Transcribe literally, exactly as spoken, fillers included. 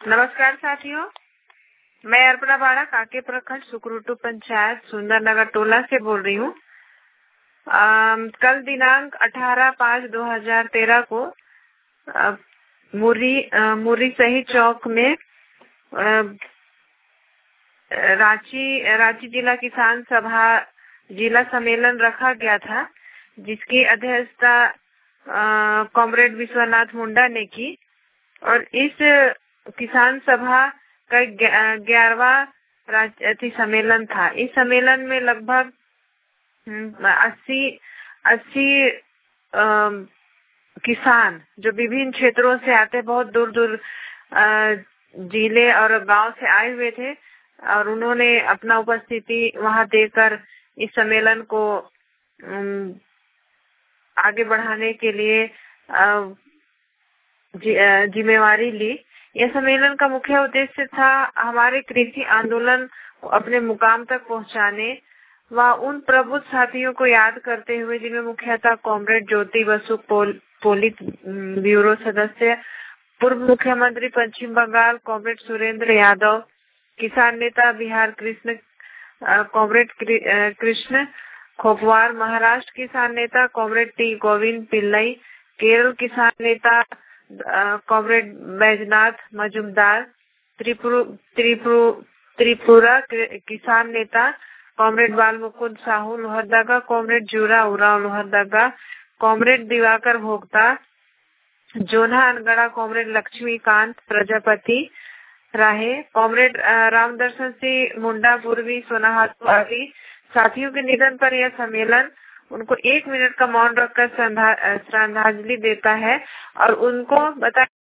नमस्कार साथियों, मैं अर्पणा बाड़ा काके प्रखंड सुकरूटू पंचायत सुंदर नगर टोला से बोल रही हूँ। कल दिनांक अठारह पाँच दो हजार तेरह को आ, मुरी आ, मुरी शहीद चौक में आ, रांची रांची जिला किसान सभा जिला सम्मेलन रखा गया था, जिसकी अध्यक्षता कॉमरेड विश्वनाथ मुंडा ने की। और इस किसान सभा का ग्यारहवा राज्य सम्मेलन था। इस सम्मेलन में लगभग अस्सी अस्सी किसान जो विभिन्न क्षेत्रों से आते, बहुत दूर दूर जिले और गांव से आए हुए थे, और उन्होंने अपना उपस्थिति वहां देकर इस सम्मेलन को आगे बढ़ाने के लिए जिम्मेवारी ली। यह सम्मेलन का मुख्य उद्देश्य था हमारे कृषि आंदोलन को अपने मुकाम तक पहुंचाने व उन प्रबुद्ध साथियों को याद करते हुए जिनमें मुख्यतः कॉमरेड ज्योति बसु पोल, पोलित ब्यूरो सदस्य, पूर्व मुख्यमंत्री पश्चिम बंगाल कॉमरेड सुरेंद्र यादव, किसान नेता बिहार कृष्ण कॉमरेड कृष्ण खोपवार, महाराष्ट्र किसान नेता कॉमरेड टी गोविंद पिल्लई, केरल किसान नेता कॉमरेड बैजनाथ मजुमदार, त्रिपुर, त्रिपुर, त्रिपुरा किसान नेता comrade Bal Mukund Sahu Lohardaga, comrade Jura Uraon Lohardaga, comrade Diwakar Bhokta Jona Angara, comrade Laxmikant Prajapati Rahe, comrade Ramdarshan Singh Munda पूर्वी सोनाहातू आदि साथियों के निधन पर यह सम्मेलन उनको एक मिनट का मौन रखकर श्रद्धांजलि देता है और उनको बता